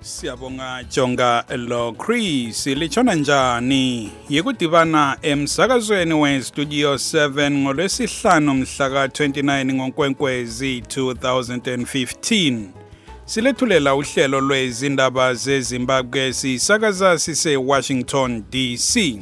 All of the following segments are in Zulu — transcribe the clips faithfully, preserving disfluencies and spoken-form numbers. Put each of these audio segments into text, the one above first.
Siyabonga Jonga lo Chris lichona njani yekudibana emsakazweni we Studio seven ngolwesihlanu mhla ka twenty-nine ngoNkwenkwezi two thousand fifteen. Silethulela uhlelo lwezindaba zeZimbabwe sisakaza sise Washington D C.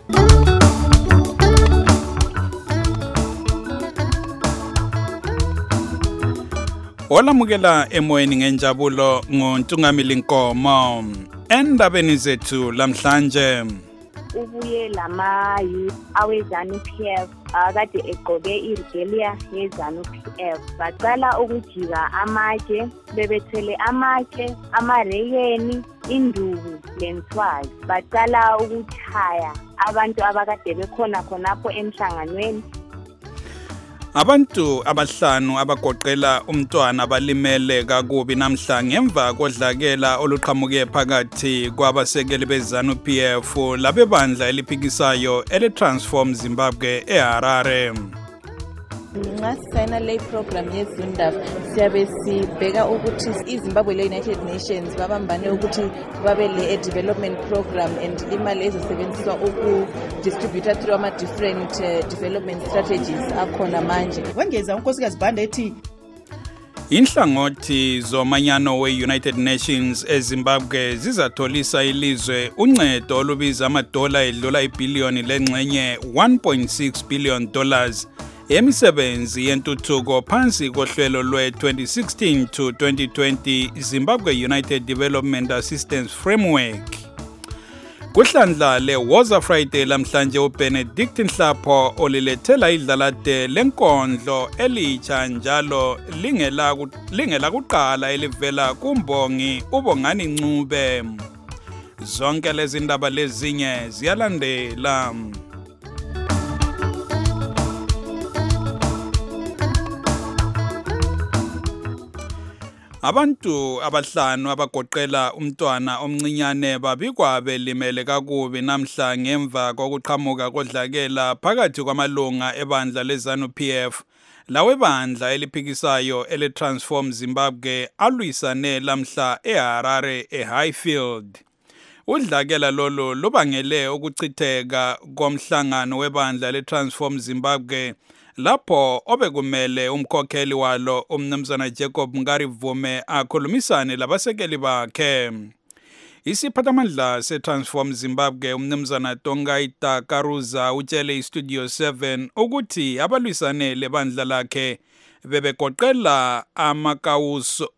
Olamukela emoyeni ngenjabulo ngoNtungamili Nkomo. Endabeni zethu lamhlanje ubuye lama youth awezanu P F akade egqoke iregalia yezanu P F baqala ukujika amatshe bebethele amatshe amareyeni induku lenswazi baqala ukuchaya abantu abakade bekhona khonapho emhlanganweni. Abantu abahlanu abagoqela umntwana abalimele kakubi namhla ngemva kodlakela oluqhamuke phakathi kwabasekeli bezanu P F labebandla eliphikisayo ele Transform Zimbabwe eHarare. Ngasayina le program yeZundaf siyabe sibheka ukuthi iZimbabwe le United Nations babambane ukuthi babe le development program and imali ezosebenziswa uku distributor through ama different uh, development strategies akhona manje. Wengeza unkosikazi Banda ethi Inhlangothi zomanyano we-United Nations eZimbabwe zizatholisa ilizwe uncedo olubiza amadola edlula ibhiliyoni lengxenye one point six billion dollars emisebenzi yentuthuko phansi kohlelo lwe twenty sixteen to twenty twenty Zimbabwe United Development Assistance Framework. Kuhlandla le Woza Friday lamhlanje uBenedict Nhlapho olilethela idlalade lenkondlo elitsha njalo lingela lingela kuqala elivela kumbongi uBongani Ncube. Zonke lezi ndaba lezinye ziyalandela. Abantu abahlanu abagoqela umntwana omncinyane babikwa belimele kakubi namhla ngemva kokuqhamuka kodlakela phakathi kwamalunga ebandla lezanu P F lawe bandla eliphikisayo ele Transform Zimbabwe alwisane lamhla eHarare eHighfield. Udlakela lolo lubangele ukuchitheka komhlangano webandla le Transform Zimbabwe lapho obekumele umkhokheli walo umnumzana Jacob Ngarivume akhulumisane labasekeli bakhe. Isiphathamandla se-Transform Zimbabwe umnumzana Tongaita Karuza utshele iStudio seven ukuthi abalwisane lebandla lakhe bebegoqela amakawuso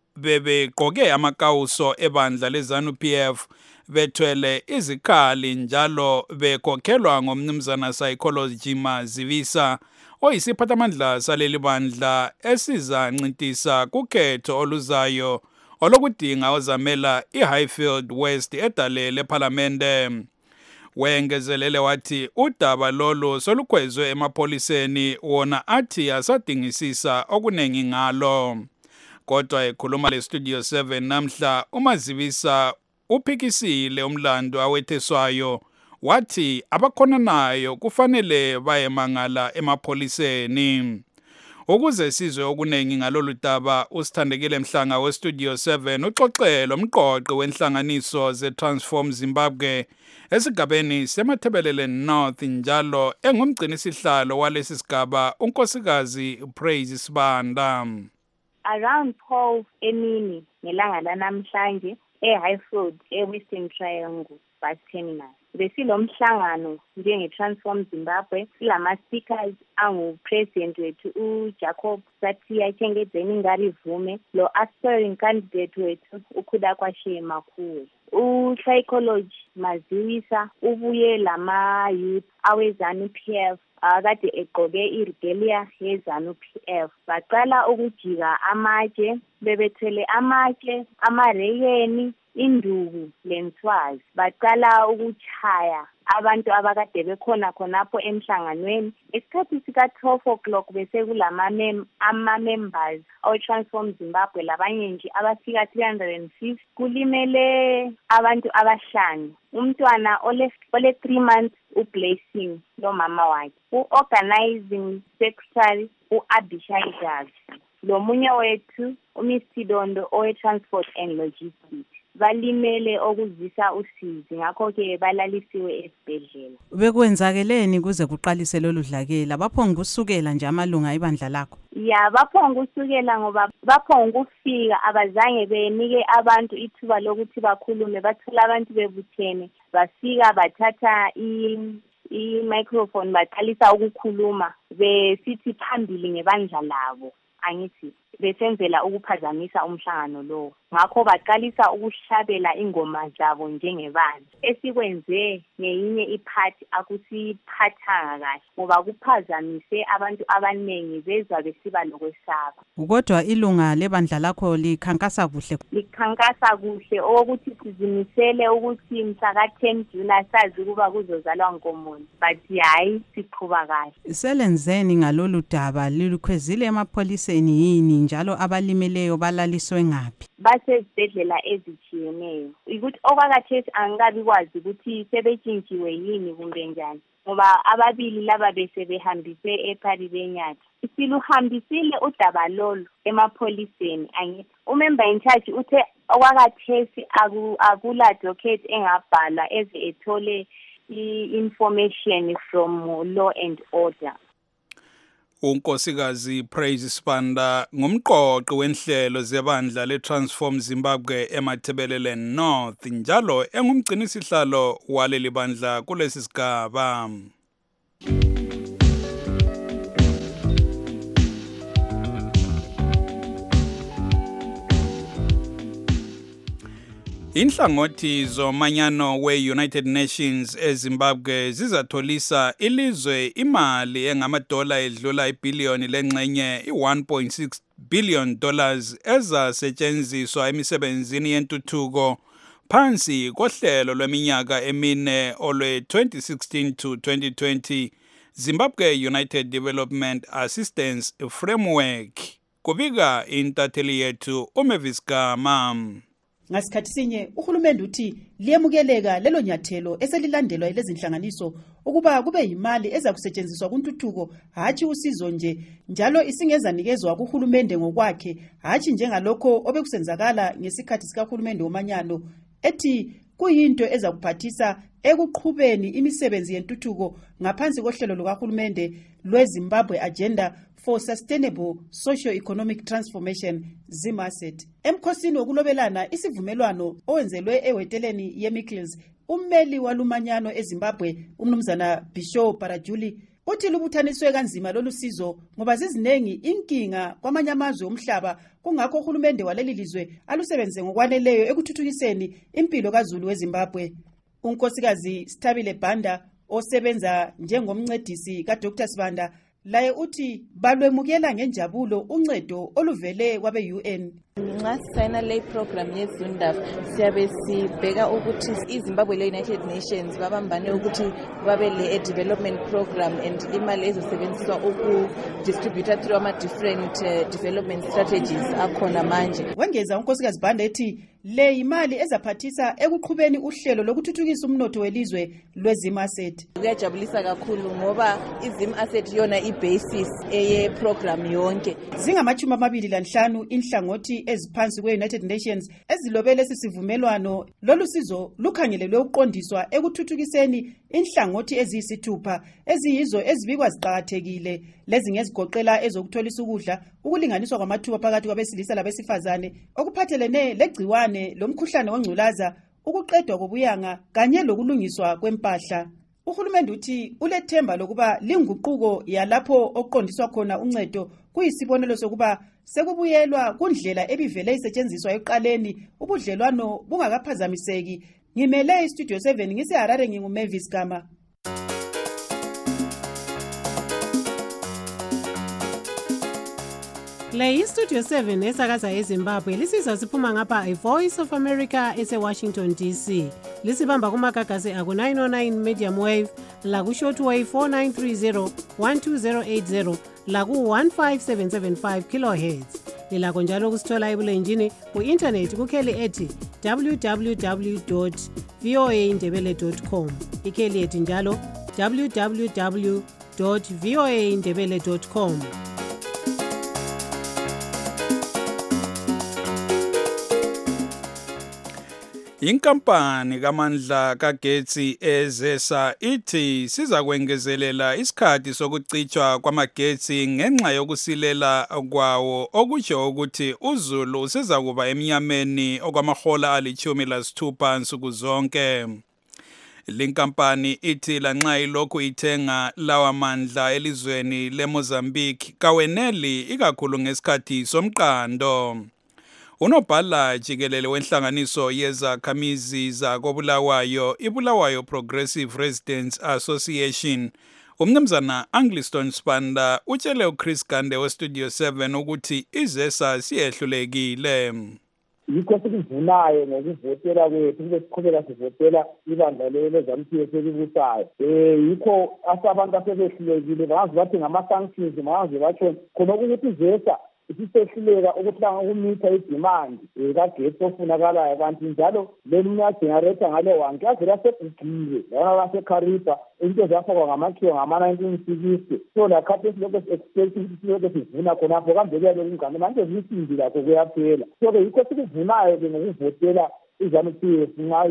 bebegqoke amakawuso ebandla lezanu P F bethwele izikhali njalo bekhokhelwa ngomnumzana Psychology Mazivisa oyisiphathamandla saleli bandla esiza ncintisa kukhetho oluzayo olokudinga ozamela iHighfield West edale leParlamente. Wengezelele wathi udaba lolo solukhwezwe emapoliseni wona athi asadingisisa okunengi ngalo. Kodwa ekhuluma le Studio seven namhla uMazivisa uphikisile umlando awetheswayo wathi abakhona nayo kufanele bayemangala emapoliseni. Ukuze sizwe okunengi ngalolu daba usithandekile Mhlanga we Studio seven uxoxelo umqoqo wenhlanganiso ze Transform Zimbabwe esigabeni semathebelele North njalo engumgcini sihlalo walesi sigaba unkosikazi Praise Sibanda. Around twelve emini ngelanga lanamhlanje eHighfield eWestern Triangle bus terminal besilomhlangano njenge-Transform Zimbabwe silama-speakers angu-president wethu uJacob Satia Chengedzeni Ngarivume lo aspiring candidate wethu uKhudakwashe Makhuwe. U-Psychology Mazivisa ubuye lama-youth awezanu P F akade egqoke iregalia yezanu P F baqala ukujika amatshe bebethele amatshe amareyeni induku lenswazi baqala ukuchaya abantu abakade bekhona khonapho emhlanganweni. Isikhathi sika twelve o'clock bese kulama ama-members awe-Transform Zimbabwe labanye nje abafika three hundred fifty kulimele abantu abahlanu. Umntwana ole ole three months uBlessing lo mama wakhe, u-organizing secretary uAbishai Javi, lo munye wethu uMiss Sidondo owe-Transport and Logistics. balimele okuzisa usizi, ngakho-ke balalisiwe esibhedlela. Bekwenzakeleni kuze kuqalise lolu dlakela? Baphonga ukusukela nje amalunga ebandla lakho? Ya, baphonga ukusukela ngoba baphonga ukufika, abazange benike abantu ithuba lokuthi bakhulume. Bathola abantu bebuthene, bafika bathatha i i-microphone baqalisa ukukhuluma besithi phambili ngebandla labo, angithi besenzela ukuphazamisa umhlangano lo. Ngakho baqalisa ukuhlabela ingoma zabo njengebandla. Esikwenze ngeyinye iphathi akusiphathanga kahle ngoba kuphazamise abantu abaningi bezwa besiba lokwesaba. Kodwa ilunga lebandla lakho likhankasa kuhle? Likhankasa kuhle okokuthi sizimisele ukuthi mhla ten June sazi ukuba kuzozalwa Nkomola, but hayi siqhuba kahle. Selenzeni ngalolu daba? Lilukhwezile emapholiseni yini njalo abalimeleyo balaliswe ngaphi? Basezibhedlela ezitshiyeneyo. Ukuthi okwakhathesi angikabi kwazi ukuthi sebetshintshiwe yini kumbe njani, ngoba ababili laba bese behambise ePhari Benyatha. Siluhambisile udaba lolu emapholiseni. Angithi umember in charge uthe okwakhathesi akula advocate engabhala eze ethole i-information from law and order. uNkosikazi Praise Sibanda ngumqoqi wenhlelo zebandla leTransform Zimbabwe eMathebelele North njalo engumgcinisihlalo waleli bandla kulesi sigaba. Inhlangothi zomanyano we-United Nations eZimbabwe zizatholisa ilizwe imali engamadola edlula ibillion lengxenye i-one point six billion dollars ezasetshenziswa emisebenzini yentuthuko phansi kohlelo lweminyaka emine olwe twenty sixteen to twenty twenty Zimbabwe United Development Assistance Framework. Kubika intatheli yethu uMavis Gama. Ngasikhathi sinye uhulumende uthi liyemukeleka lelo nyathelo eselilandelwa yilezi nhlanganiso ukuba kube yimali eza kusetshenziswa kuntuthuko hathi usizo nje, njalo isingezanikezwa kuhulumende ngokwakhe hathi njengalokho obekusenzakala ngesikhathi sikahulumende womanyano, ethi kuyinto eza kuphathisa ekuqhubeni imisebenzi yentuthuko ngaphansi kohlelo lukahulumende lweZimbabwe Agenda for Sustainable Socio-Economic Transformation ZIMASET. Emkhosini wokulobelana isivumelwano owenzelwe eweteleni yeMickles, ummeli walumanyano eZimbabwe umnumzana Bisho Parajuli uthi lubuthaniswe kanzima lolu sizo ngoba zizinengi inkinga kwamanye amazwe omhlaba, kungakho uhulumende waleli lizwe alusebenze ngokwaneleyo ekuthuthukiseni impilo kaZulu weZimbabwe. uNkosikazi Sithabile Banda osebenza njengomncedisi kaDr Sibanda laye uthi balwemukela ngenjabulo uncedo oluvele kwabe U N. Nxa sisayina le program yeZUNDAF siyabe sibheka ukuthi iZimbabwe le-United Nations babambane ukuthi babe le development program and imali ezosebenziswa ukudistributa through ama-different uh, development strategies akhona manje. Wengeza uNkosikazi Banda ethi le imali ezaphathisa ekuqhubeni uhlelo lokuthuthukisa umnotho welizwe lweZIMASET. Kuyajabulisa kakhulu ngoba iZIMASET yona i-basis eye program yonke. Zingamachumi amabili lanhlanu inhlangothi eziphansi kwe-United Nations ezilobele sisivumelwano. Lolu sizo lukhangelelwe ukuqondiswa ekuthuthukiseni inhlangothi eziyisithupha eziyizo ezibikwa ziqakathekile, lezi ngezigoqela ezokutholisa ukudla, ukulinganiswa kwamathuba phakathi kwabesilisa labesifazane, okuphathelene legciwane lomkhuhlane wengculaza, ukuqedwa kobuyanga kanye lokulungiswa kwempahla. Uhulumende uthi ulethemba lokuba linguquko yalapho oqondiswa khona uncedo kuyisibonelo sokuba sekubuyelwa kundlela ebivele isetshenziswa eqaleni ubudlelwano bungakaphazamiseki. Ngimele iStudio seven ngiseHarare, nginguMavis Gama. Le iStudio seven esakaza eZimbabwe lisizwa siphuma ngapha iVoice of America eseWashington D C. Lisibamba kumagagasi aku nine oh nine medium wave, laku short wave four nine three zero one two zero eight zero, laku one five seven seven five kilohertz. Lilakho njalo kusithola ebulenjini ku-internet kukheli ethi w w w dot v o a indebele dot com. Ikheli ethi njalo w w w dot v o a indebele dot com. Inkampani kaMandla kagetsi eZESA ithi siza kwengezelela isikhathi sokucitshwa kwamagetsi ngenxa yokusilela kwawo okusho ukuthi uZulu siza kuba emnyameni okwamahola alichumi lasithupha nsuku zonke. Linkampani ithi lanxa ilokhu ithenga lawa mandla elizweni leMozambique kaweneli ikakhulu ngesikhathi somqando. Unobhala jikelele wenhlanganiso yezakhamizi zakobulawayo iBulawayo Progressive Residents Association umnumzana Angliston Spanda utshele uChris Gande weStudio seven ukuthi iZESA siyehlulekile. Yikho sikuvunayo ngokuvotela kwethu kube siqhubeka sivotela ibandla lezamthiyo selibusayo. Eh yikho asabantu asebehlulekile bangazi bathi ngama-sanctions bangazi batsho khona ukuthi iZESA isisehluleka ukuhlanga ukumitha idemand kagesi ofunakalayo kanti njalo leminye generator ngale wanke yazela segugile lana laseKhariba into zafakwa ngamakhiwo ngama-nineteen sixty so lakhathi esilokho si-expect ukuthi silokho sivuna khonapho kambe kuyalo kungane manje zisindi lakho kuyaphela so-ke yikho sikuvunayo-ke ngokuvotela izamthiyo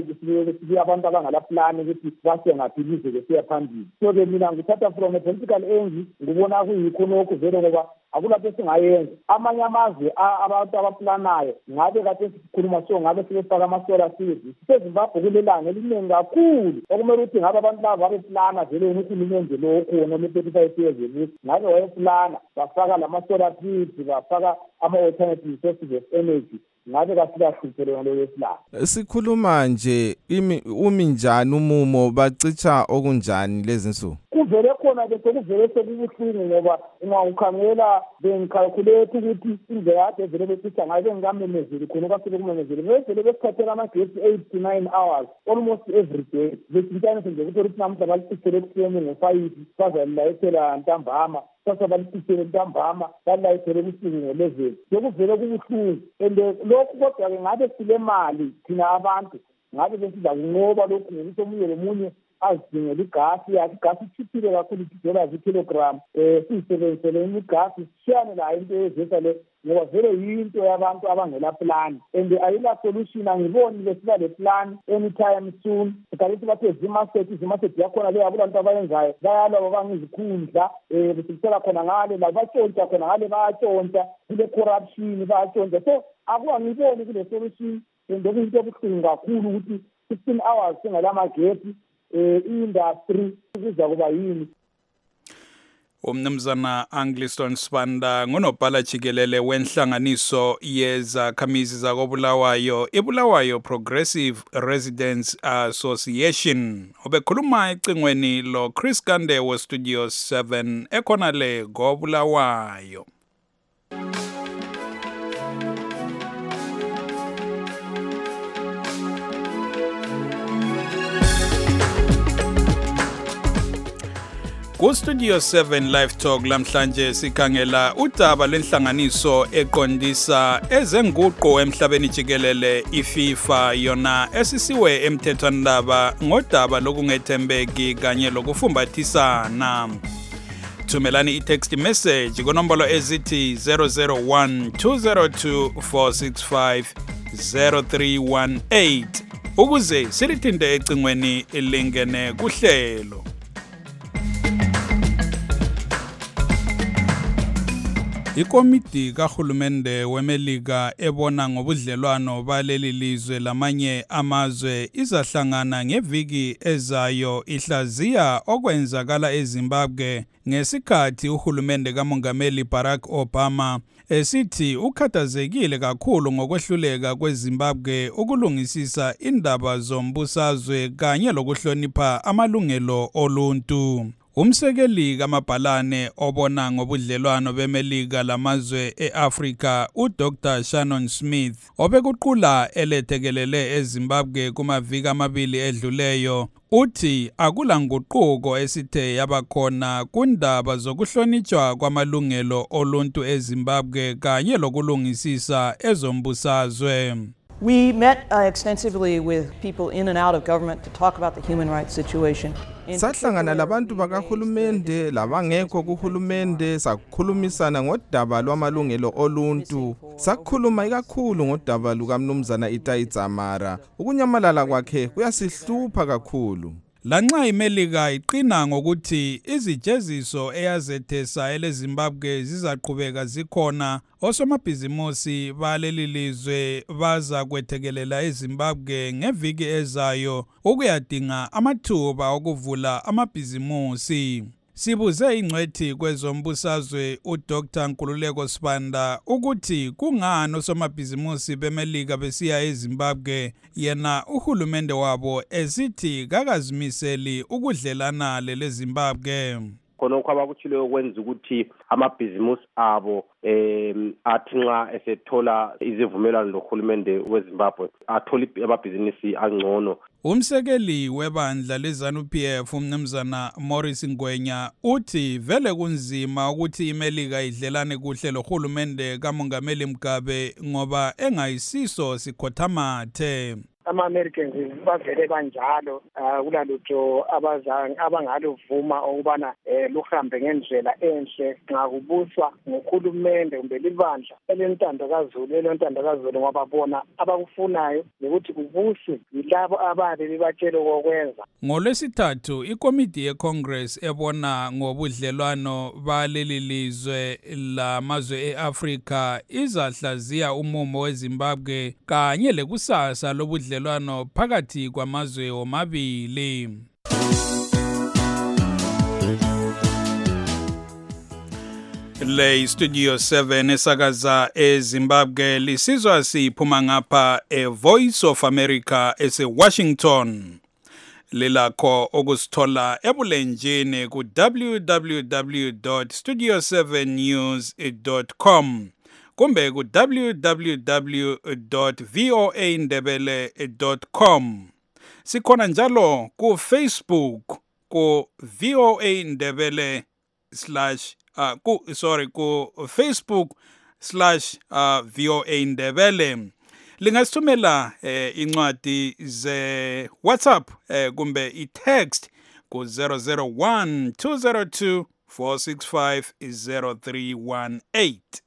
sinxa abantu abangalaplani ukuthi base ngaphi ilizwe siya phambili so-ke mina ngithatha from a political angle ngibona kuyikho lokhu vele ngoba akulapho esingayenza amanye amazwe abantu abaplanayo ngabe kade sikhuluma so ngabe sibefaka ama-solar seeds sezimbabwe kulelanga eliningi kakhulu okumele ukuthi ngabe abantu labo babeplana vele uhulumende lo okhona le-thirty-five years ukuthi ngabe wayeplana bafaka lama-solar seeds bafaka ama-alternative sources of energy ngabe kasikahluphelwe ngalo lesilanga. Sikhuluma nje umi njani umumo bacitsha okunjani lezi nsuku? Kuvele khona ke sekuvele sekubuhlungu ngoba ungawukhangela bengicalculate ukuthi indlela kade vele becitsha ngayo ngamemezeli khona kwasele kumemezeli vele besikhathela amagesi eight to nine hours almost every day. Besintane nje ukuthi ukuthi namuhla balisithele ekuseni ngo-five bazalayithela ntambama sasa balisithele ntambama balayithele ubusuku ngo-eleven sekuvele kubuhlungu and lokhu kodwa-ke ngabe sile mali thina abantu ngabe besiza kunqoba lokhu ngokuthi omunye lomunye azidingela igasi yakhe igasi ichiphile kakhulu i-dollars ikilogram um siyisebenzisele igasi sishiyane layo into yeZESA le ngoba vele yinto yabantu abangela plan and ayila solution angiboni besiba le plan anytime soon sikalithi bathe zimasethi zimasethi yakhona le yakulantu abayenzayo bayalwa bangizikhundla um besibisela khona ngale la batshontsha khona ngale bayatshontsha kule corruption bayatshontsha so akungiboni kule solution and okuyinto ebuhlungu kakhulu ukuthi sixteen hours singelamagesi eh industry kuza kuba yini. Umnumzana Angliston Spanda ngunobhala jikelele wenhlanganiso yezakhamizi zakobulawayo iBulawayo Progressive Residents Association obekhuluma ecingweni lo Chris Gande weStudio seven ekhona le ngobulawayo. Ku-Studio seven Live Talk lamhlanje sikhangela udaba lwenhlanganiso eqondisa ezenguqo emhlabeni jikelele iFIFA yona esisiwe emthethwandaba ngodaba lokungethembeki kanye lokufumbathisana. Thumelani i-text message kunombolo ezithi zero zero one two zero two four six five zero three one eight ukuze silithinte ecingweni ilingene kuhlelo. Ikomiti kahulumende weMelika ebona ngobudlelwano baleli lizwe lamanye amazwe izahlangana ngeviki ezayo ihlaziya okwenzakala eZimbabwe ngesikhathi uhulumende kaMongameli Barack Obama esithi ukhathazekile kakhulu ngokwehluleka kweZimbabwe ukulungisisa indaba zombusazwe kanye lokuhlonipha amalungelo oluntu. Umsekeli kamabhalane obona ngobudlelwano beMelika lamazwe eAfrika uDoctor Shannon Smith obekuqula elethekelele eZimbabwe kumaviki amabili edluleyo uthi akula nguquko esithe yabakhona kundaba zokuhlonitshwa kwamalungelo oluntu eZimbabwe kanye lokulungisisa ezombusazwe. We met uh, extensively with people in and out of government to talk about the human rights situation sahlangana labantu bakahulumende labangekho kuhulumende sakhulumisana ngodaba lwamalungelo oluntu. Sakhuluma ikakhulu ngodaba lukaMnumzana Itai Dzamara. Ukunyamalala kwakhe kuyasihlupha kakhulu. Lanxa iMelika iqina ngokuthi izijeziso eyazethesa eleZimbabwe zizaqhubeka zikhona, osomabhizimusi baleli lizwe baza kwethekelela eZimbabwe ngeviki ezayo ukuyadinga amathuba okuvula amabhizimusi. Sibuze ingcwethi kwezombusazwe uDoctor Nkululeko Sibanda ukuthi kungani osomabhizimusi beMelika besiya eZimbabwe yena uhulumende wabo esithi kakazimiseli ukudlelana leZimbabwe. Khonokho abakutshileyo kwenza ukuthi amabhizimusi abo em athi nxa esethola izivumelwano lohulumende weZimbabwe athola amabhizinisi angcono. Umsekeli webandla leZanu-P F uMnumzana Morris Ngwenya uthi vele kunzima ukuthi iMelika idlelane kuhle lohulumende kaMongameli Mugabe ngoba engayisiso sikhothamathe. Ama-Americans bavele banjalo kulalutho abangaluvuma ukubana luhambe ngendlela enhle nxa kubuswa ngohulumende kumbe libandla elentando kaZulu elentando kaZulu ngoba bona abakufunayo ukuthi kubuswe yilabo ababe bebatshela okwenza. NgoLwesithathu ikomiti yeCongress ebona ngobudlelwano baleli lizwe lamazwe eAfrika izahlaziya umumo weZimbabwe kanye lekusasa lobudlelwano phakathi kwamazwe omabili. Le Studio seven esakaza eZimbabwe lisizwa siphuma ngapha eVoice of America eseWashington. Lilakho okusithola ebulenjini ku w w w dot studio seven news dot com kumbe ku w w w dot voa ndebele dot com. Sikhona njalo ku Facebook ku voa ndebele slash uh, ku sorry ku Facebook slash uh, voa ndebele. Lingasithumela eh, incwadi ze WhatsApp eh, kumbe i-text ku zero zero one two zero two four six five zero three one eight.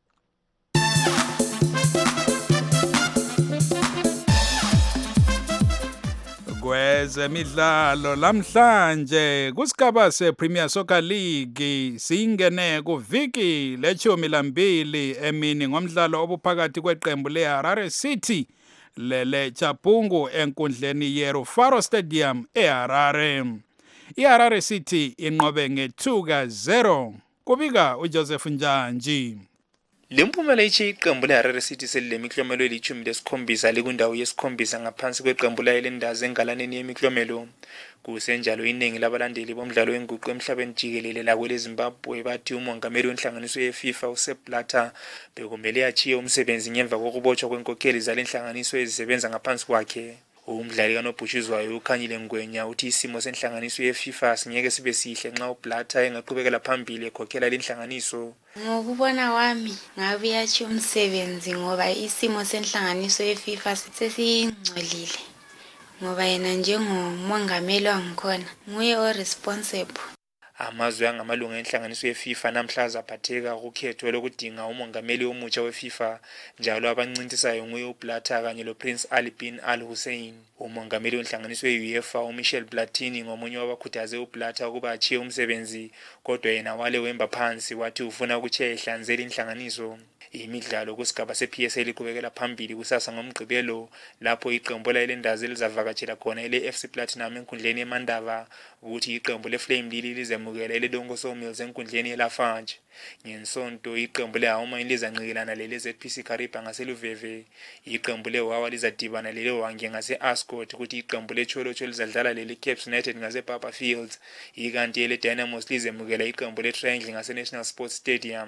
Kwezemidlalo lamhlanje kusigaba sePremier Soccer League singene kuviki lechumi lambili emini ngomdlalo obuphakathi kweqembu leHarare City lele Chapungu enkundleni yeRufaro Stadium eHarare. iHarare City inqobe nge-two ka zero. Kubika uJoseph Njanji. Lempumela ichi iqembu leHarare City selilemiklomelo elichumi lesikhombisa likundawo yesikhombisa ngaphansi kweqembu layo lendazi engalaneni yemiklomelo. Kusenjalo iningi labalandeli bomdlalo wenguqu emhlabeni jikelele lakwele Zimbabwe bathi umongameli wenhlanganiso yeFIFA uSepp Blatter bekumele achiye umsebenzi ngemva kokubotshwa kwenkokheli zalenhlanganiso ezisebenza ngaphansi kwakhe. Umdlali kaNobhutshuzwayo uKhanyile Ngwenya uthi isimo senhlanganiso yeFIFA singeke sibe sihle nxa uBlatter engaqhubekela phambili ekhokhela lenhlanganiso. Ngokubona wami ngabe yachi umsebenzi ngoba isimo senhlanganiso yeFIFA sesingcolile ngoba yena njengomongameli wangikhona nguye oresponsible. Amazwe angamalunga enhlanganiso yeFIFA namhlaza aphatheka ukhetho lokudinga umongameli omutsha weFIFA njalo abancintisayo nguye uBlatter kanye loPrince Ali bin Al Hussein. Umongameli wenhlanganiso yeUEFA uMichel Platini ngomunye wabakhuthaze uBlatter ukuba achiye umsebenzi kodwa yena wale wemba phansi wathi ufuna ukuchiya ehlanzela inhlanganiso. Imidlalo kusigaba seP S L iqhubekela phambili kusasa ngomgqibelo lapho iqembu lalendazi lizavakatshela khona ile F C Platinum enkundleni eMandava ukuthi iqembu leFlame lili lizemukela ile Dongo Sawmills enkundleni eLafarge. Ngensonto iqembu leHauma lizanqikelana lele Z P C Kariba ngaseluveve. Iqembu leWawa lizadibana lele Wange ngase-Ascot ukuthi iqembu leCholocho lizadlala lele Cape United ngasePapa Fields. Ikanti ele Dynamos lizemukela iqembu leTriangle ngaseNational Sports Stadium.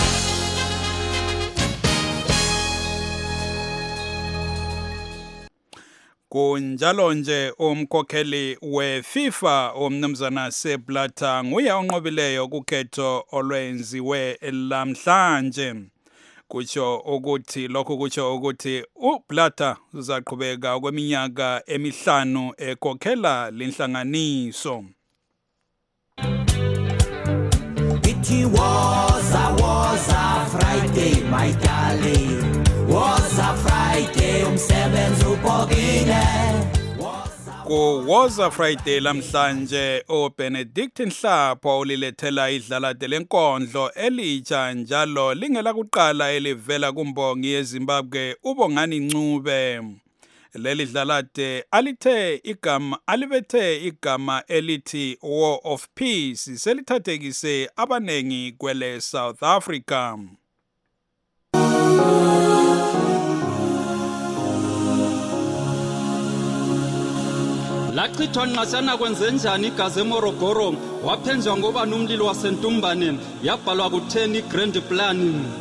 Kunjalo nje umkhokheli weFIFA uMnumzana Sepp Blatter nguye onqobileyo kukhetho olwenziwe lamhlanje. Kutsho ukuthi lokho kutsho ukuthi uBlatter uzaqhubeka kweminyaka emihlanu ekhokhela lenhlanganiso. uthi woza woza Friday my darling, woza Friday umsebenzi ubhokile. Ku Woza Friday lamhlanje uBenedict Nhlapho ulilethela idlalade lenkondlo elitsha njalo lingela kuqala elivela kumbongi yeZimbabwe uBongani Ncube. Leli dlalade alithe igama alibethe igama elithi War of Peace selithathekise abanengi kwele South Africa. Lachithwa nqasana kwenze njani igazi eMorogoro waphenjwa ngoba nomlilo wasentumbane yabhalwa ku-ten grand plan.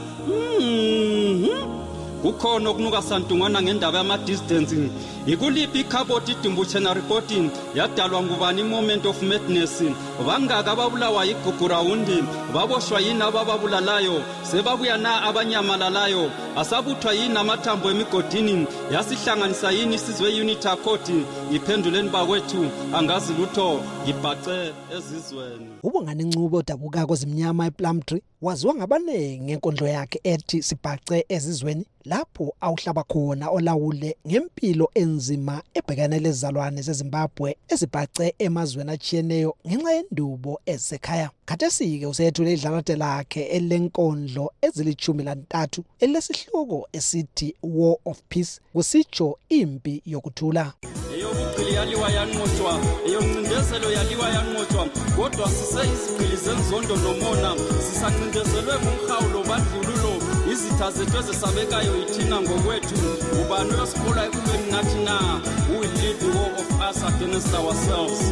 Mhm. Kukhona okunuka santungwana ngendaba yama distance. Ikuliphi ikhaboti idumbuchena reporting yadalwa ngubani moment of madness. Bangaka ababulawa igugura undi baboshwa yini abababulalayo sebabuya na abanyamalalayo asabuthwa yini amathambo emigodini yasihlanganisa yini isizwe unity accord iphenduleni bakwethu angazi lutho ngibhace ezizweni. Ubongani Ncube odabuka kozimnyama ePlumtree waziwa ngabanengi ngenkondlo yakhe ethi sibhace ezizweni lapho awuhlaba khona olawule ngempilo enzima ebhekane lezizalwane zeZimbabwe ezibhace emazweni achiyeneyo ngenxa yendubo esekhaya. Khathesi-ke usethule idlalade lakhe elenkondlo ezilithumi lantathu elesihloko esithi War of Peace kusitsho impi yokuthula. Eyobuqili yaliwa yanqotshwa eyoncindezelo yaliwa yanqotshwa kodwa siseyizigqili zenzondo nomona sisancindezelwe ngumhawulo bandlululo izitha zethu ezesabekayo ithina ngokwethu ubani osikhola ekubeni nathi na who will lead the war of us against ourselves.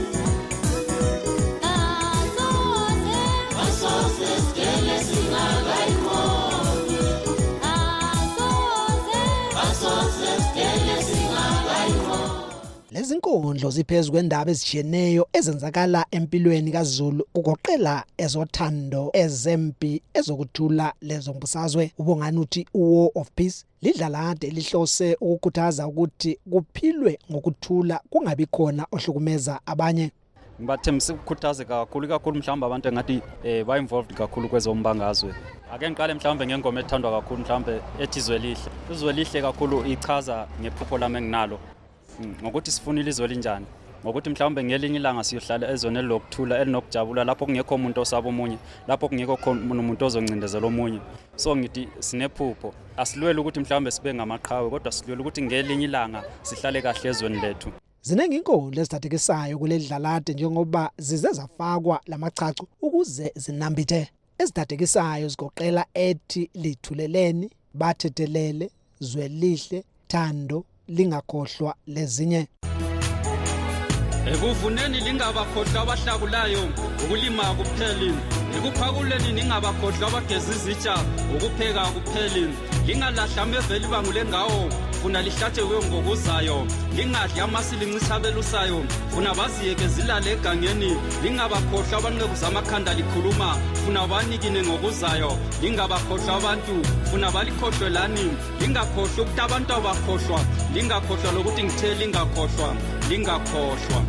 Lezi nkondlo ziphezulu kwendaba ezijiyeneyo ezenzakala empilweni kaZulu kugoqela ezothando ezempi ezokuthula lezombusazwe. Ubongani uthi War of Peace lidlalade lihlose ukukhuthaza ukuthi kuphilwe ngokuthula kungabi khona ohlukumeza abanye. Ngibathembisa ukukhuthaza kakhulu kakhulu mhlawumbe abantu engathi eh ba involved kakhulu kwezombangazwe. Ake ngiqale mhlawumbe ngengoma ethandwa kakhulu mhlawumbe ethi izwe lihle. Izwe lihle kakhulu ichaza ngephupho lami enginalo. Ngokuthi sifuna ilizwe linjani, ngokuthi mhlawumbe ngelinye ilanga siyohlala ezone lokuthula elinokujabula lapho kungekho umuntu osaba omunye, lapho kungekho khona umuntu ozoncindezela omunye. So ngithi sinephupho asilwele ukuthi mhlawumbe sibe ngamaqhawe kodwa silwele ukuthi ngelinye ilanga sihlale kahle ezweni lethu. Zinengi inkondlo ezithathikisayo kuleli dlalade njengoba zize zafakwa lamachacho ukuze zinambithe. Ezithathikisayo zigoqela ethi lithuleleni, bathethelele, zwe lihle, thando lingakhohlwa lezinye. Ekuvuneni lingabakhohlwa abahlakulayo ukulima kupheli, ekuphakuleni ningabakhohlwa abageza izitsha ukupheka kupheli, lingalahla ameveli bangule ngawo funa lihlatshewe ngokuzayo, lingadli amasilinci abelusayo funa baziyeke zilale egangeni, lingabakhohlwa abanqeku zamakhanda likhuluma funa banikine ngokuzayo, lingabakhohlwa abantu funa balikhohlwe lani, lingakhohlwa ukuthi abantu abakhohlwa, lingakhohlwa lokuthi ngithe lingakhohlwa lingakhohlwa.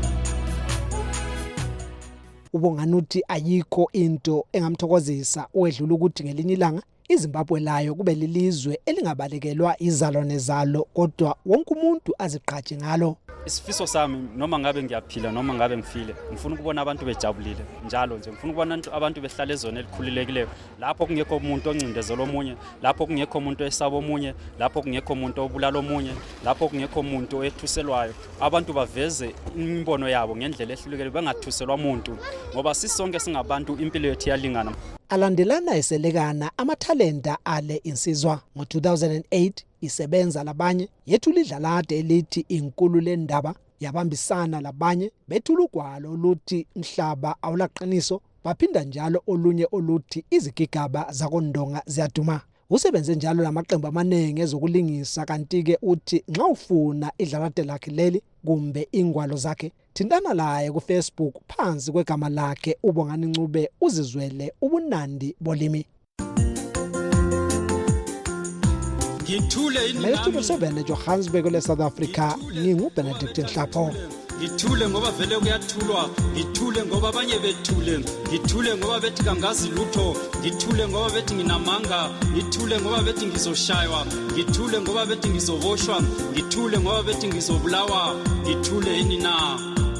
Ubongani uthi ayikho into engamthokozisa wedlula ukuthi ngelinye ilanga iZimbabwe layo kube lilizwe elingabalekelwa izalwane zalo kodwa wonke umuntu azigqaje ngalo. Isifiso sami noma ngabe ngiyaphila noma ngabe ngifile ngifuna ukubona abantu bejabulile njalo nje ngifuna ukubona abantu behlala ezone elikhululekileyo lapho kungekho umuntu oncindezela omunye, lapho kungekho umuntu esaba omunye, lapho kungekho umuntu obulala omunye, lapho kungekho umuntu ethuselwayo, abantu baveze imbono yabo ngendlela ehlukile bengathuselwa umuntu ngoba sisonke singabantu impilo yethu iyalingana. Alandelana eselekana amathalenta ale insizwa ngo two thousand eight isebenza labanye yethula idlalade elithi inkulu lendaba yabambisana labanye bethula ugwalo oluthi Mhlaba awulaqiniso baphinda njalo olunye oluthi izigigaba zakondonga ziyaduma. Usebenze njalo lamaqembu amanengi ezokulingisa kanti ke uthi nxa ufuna idlalade lakhe leli kumbe ingwalo zakhe thintana laye ku Facebook phansi kwegama lakhe uBongani Ncube uzizwele ubunandi bolimi. Ngithule ini nami. Johannesburg le South Africa ngingu Benedict Nhlapho. ngithule ngoba vele kuyathulwa, ngithule ngoba abanye bethule, ngithule ngoba bethi kangazi lutho, ngithule ngoba bethi nginamanga, ngithule ngoba bethi ngizoshaywa, ngithule ngoba bethi ngizoboshwa, ngithule ngoba bethi ngizobulawa, ngithule yini na?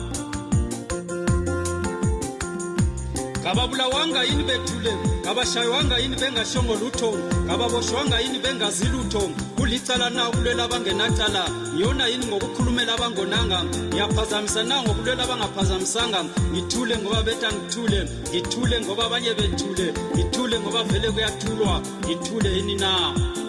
Ngababulawanga yini bethule, ngabashaywanga yini bengashongo lutho, ngababoshwanga yini bengazi lutho, kulicala na ukulwela abangenacala, ngiyona yini ngokukhulumela abangonanga, ngiyaphazamisa na ngokulwela abangaphazamisanga, ngithule ngoba betha ngithule, ngithule ngoba abanye bethule, ngithule ngoba vele kuyathulwa, ngithule yini na?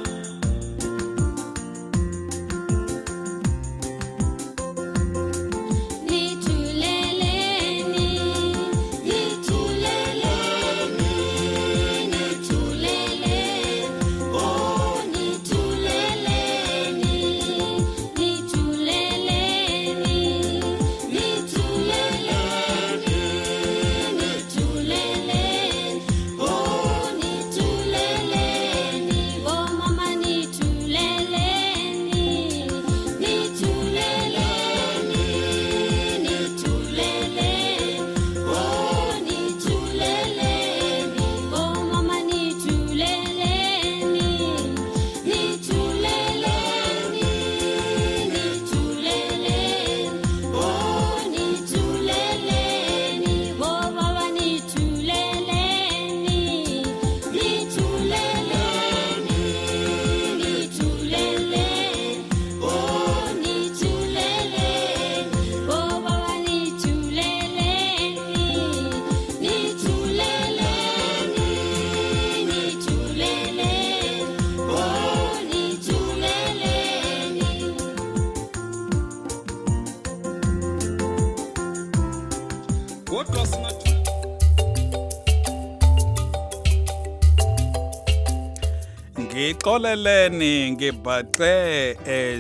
Ngixoleleni ngibhaqe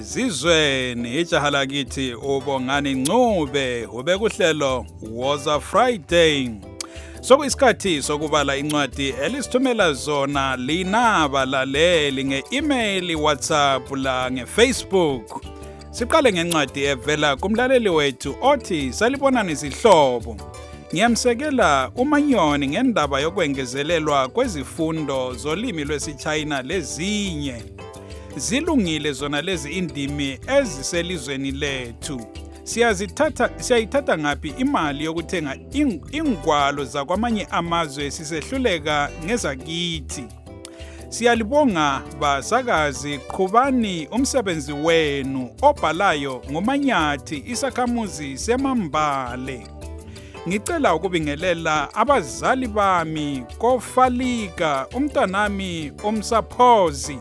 ezizweni ijaha lakithi uBongani Ncube ubekuhlelo Woza Friday. Sokuyisikhathi sokubala incwadi elisithumela zona lina balaleli nge-email, WhatsApp la ngeFacebook. Siqale ngencwadi evela kumlaleli wethu othi salibonani izihlobo. Ngiyamsekela uManyoni ngendaba yokwengezelelwa kwezifundo zolimi lwesiChina lezinye. Zilungile zona lezi indimi eziselizweni lethu. Siyazithatha siyayithatha ngapi imali yokuthenga ingwalo zakwamanye amazwe sisehluleka ngezakithi. Siyalibonga basakazi, qhubani umsebenzi wenu obhalayo ngoManyathi isakhamuzi seMambale. Ngicela ukubingelela abazali bami koFalika umntanami umsaphozi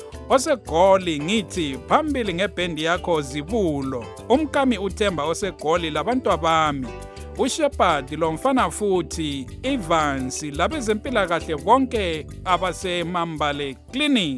osegoli, ngithi phambili ngebhendi yakho Zibulo, umkami uThemba osegoli labantu abami, uShepard lomfana futhi Evans labezempilakahle bonke abaseMambale Clinic.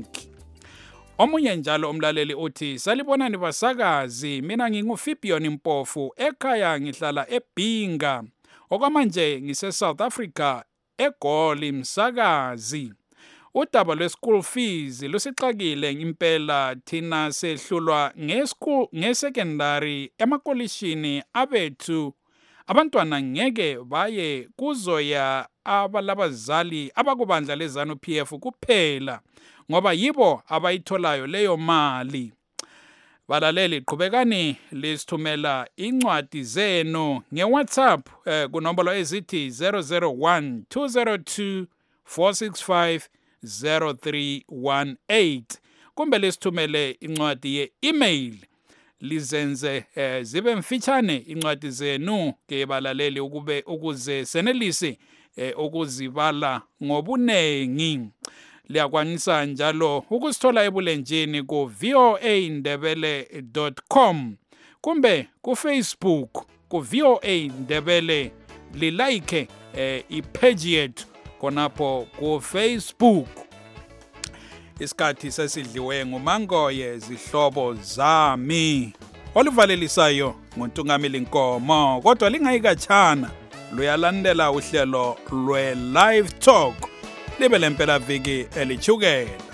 Omunye njalo umlaleli uthi salibonani basakazi, mina nginguFibion Mpofu, ekhaya ngihlala eBinga, okwamanje ngise South Africa eGoli msakazi. Udaba lwe-school fees lusixakile impela, thina sehlulwa nge-school nge-secondary emakolishini abethu. Abantwana ngeke baye kuzoya abalabazali abakubandla lezanu P F kuphela, ngoba yibo abayitholayo leyo mali. Balaleli, qhubekani lisithumela incwadi zenu nge-WhatsApp eh, kunombolo ezithi zero zero one two zero two four six five zero three one eight, kumbe lisithumele incwadi ye-email. Lizenze eh, zibe mfitshane incwadi zenu ke balaleli ukube ukuze senelisi eh, ukuzibala ngobunengi. Liyakwanisa njalo ukusithola ebulenjini ku v o a ndebele dot com kumbe ku Facebook ku V O A Ndebele, lilike eh, ipage yethu konapho ku Facebook. Isikhathi sesidliwe nguMangoye zihlobo zami. Oluvalelisayo nguNtungameli Nkomo, kodwa lingayikachana luyalandela uhlelo lwe Live Talk libe lempela viki elichukela.